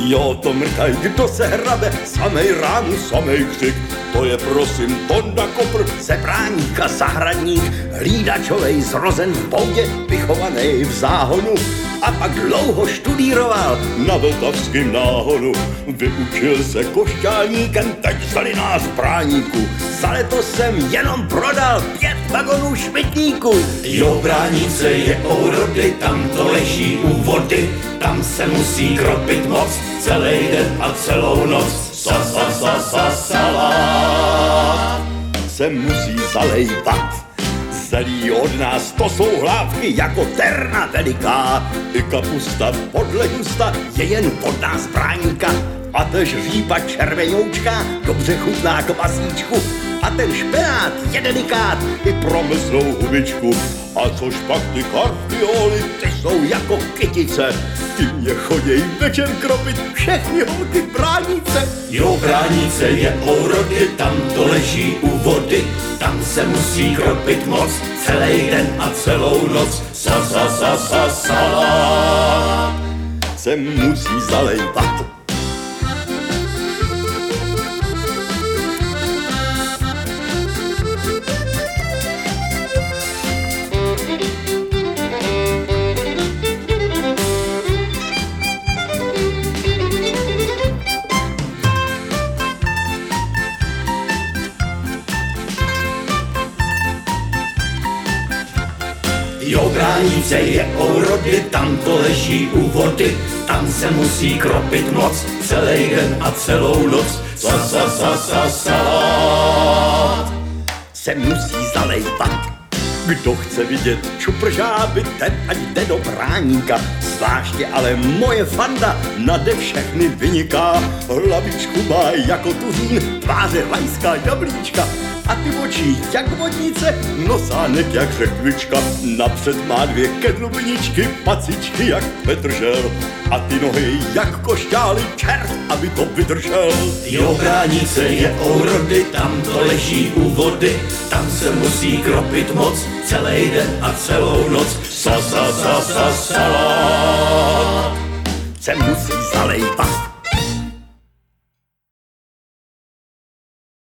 Jo, to mrkaj, kdo se hrabe, samej rám, samej křik. To je prosím Tonda Kopr, sebráník a zahradník, hlídačovej zrozen v poudě, vychovaný v záhonu. A pak dlouho študíroval na vltavským náhonu. Vyučil se košťálníkem, teď vzali nás bráníku. Za letos jsem jenom prodal 5 vagonů šmitníků. Jo, Bránice je ourody, tam to leží u vody. Tam se musí kropit moc, celý den a celou noc. Salát se musí zalejvat. Zelí od nás, to jsou hlávky jako terna veliká. I kapusta podle gusta je jen pod nás bráníka. A tež řípa červenoučka dobře chutná k masíčku. A ten špenát je delikát i pro mrzlou hubičku. A což pak ty karfioly, ty jsou jako kytice. Ty mě choděj večer kropit všechny holky Bránice. Jo, Bránice je ourody, tam to leží u vody. Tam se musí kropit moc, celý den a celou noc. Salát se musí zalejvat. Jo, Bránice je ourody, tam to leží u vody. Tam se musí kropit moc, celý den a celou noc. Salát se musí zalejvat. Kdo chce vidět čupržáby, ten ať jde do Bráníka. Zvláště ale moje fanda nade všechny vyniká. Hlavičku má jako tuřín, tváře rajská jablíčka. A ty oči jak vodnice, nosánek jak řekvička. Napřed má 2 kedlubničky, pacičky jak Petržel. A ty nohy jak košťály, čert, aby to vydržel. Jo, Bránice je ourody, tam to leží u vody. Tam se musí kropit moc, celý den a celou noc. Salát Se musí zalejvat.